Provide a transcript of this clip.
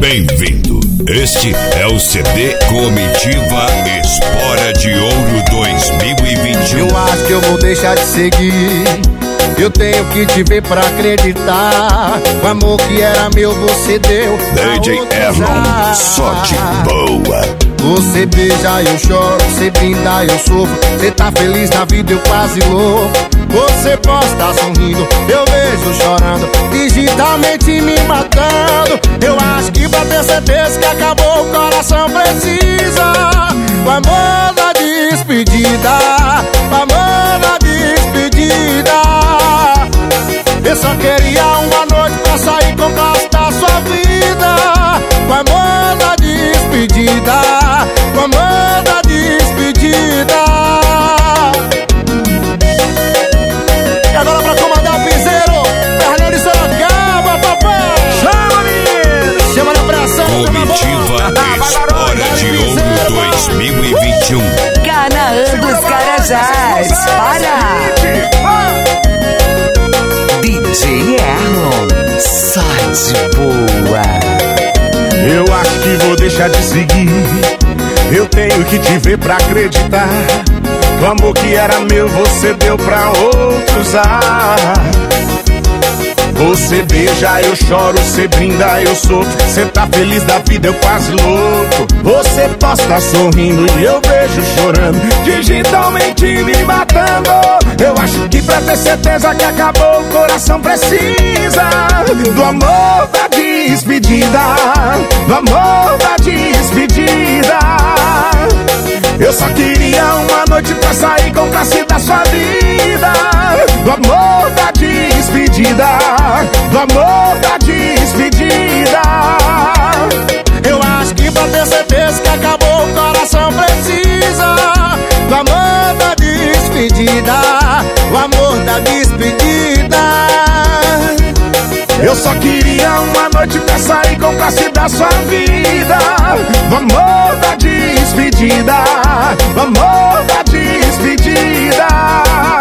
Bem-vindo. Este é o CD Comitiva Espora de Ouro 2021. Eu acho que eu vou deixar de seguir. Eu tenho que te ver pra acreditar. O amor que era meu você deu. DJ Erlon, só de boa. Você beija, eu choro. Você brinda, eu sofro. Você tá feliz na vida, eu quase louco. Você posta sorrindo, eu vejo chorando, digitalmente me matando. Eu acho que pra ter certeza que acabou, o coração precisa do amor da despedida, do amor da despedida. Eu só queria uma noite pra sair com o resto da sua vida. Do amor da despedida, do amor da despedida. E agora pra comandar o piseiro, Fernando de Sorocaba, papai. Chama, menino! Chama na pressão. Comitiva Espora de Ouro 2021. Canaã dos Carajás, para! DJ Erlon, só de boa. Eu acho que vou deixar de seguir. Eu tenho que te ver pra acreditar. O amor que era meu você deu pra outro usar. Você beija, eu choro, você brinda, eu sofro. Você tá feliz da vida, eu quase louco. Você posta sorrindo e eu vejo chorando, digitalmente me matando. Eu acho que pra ter certeza que acabou, o coração precisa do amor da despedida, do amor da despedida. Eu só queria uma noite pra sair com o classe da sua vida. Do amor da despedida, do amor da despedida. Eu acho que pra ter certeza que acabou, o coração precisa do amor da despedida, o amor da despedida. Eu só queria uma noite pra sair com o classe da sua vida. Do amor da despedida, do amor da despedida.